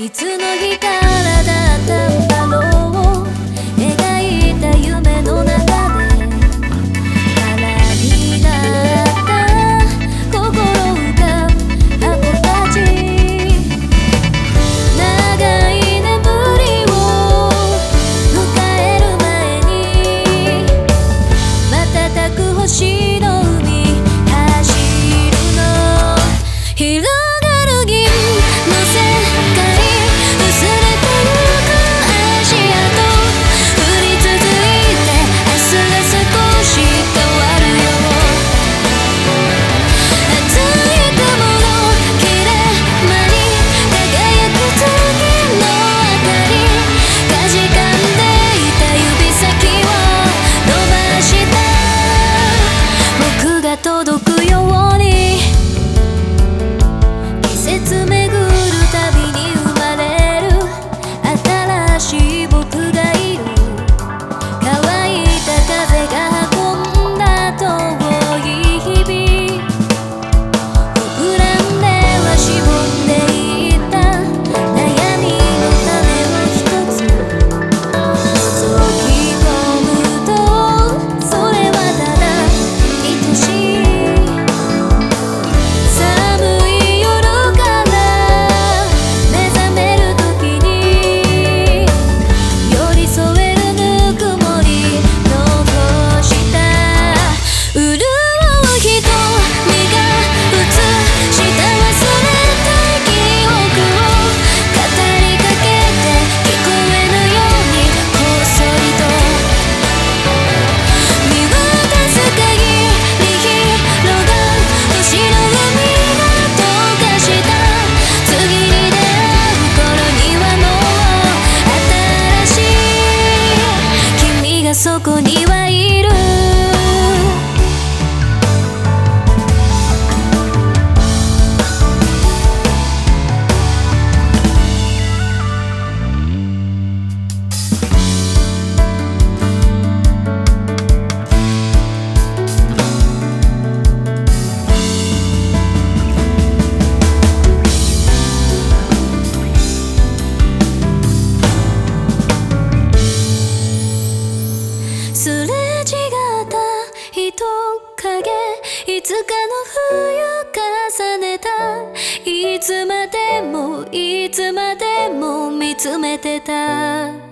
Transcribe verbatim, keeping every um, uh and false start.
いつの日からだったんだろう。描いた夢の中で空になった心浮かぶ過去たち。長い眠りを迎える前に瞬く星の海走るの。広がる銀の世界薄れてゆく足跡降り続いて明日が少し変わるよ。厚い雲の切れ間に輝く月の明かり。かじかんでいた指先を伸ばした僕が届くように。季節巡るたびに生まれる新しい僕がいる。乾いた風が運んだ遠い日々。膨らんではしぼんでいった悩みの種を一つ覗き込むとそれはただ愛しい寒い夜から目覚める時に寄り添えるぬくもり残した潤う瞳が映した忘れた記憶を語りかけて聞こえぬようにこっそりと見渡す限り広がる星の海が溶かした次に出会う頃にはもう新しい君がそこにはいる。すれ違った人影いつかの冬重ねた。いつまでもいつまでも見つめてた。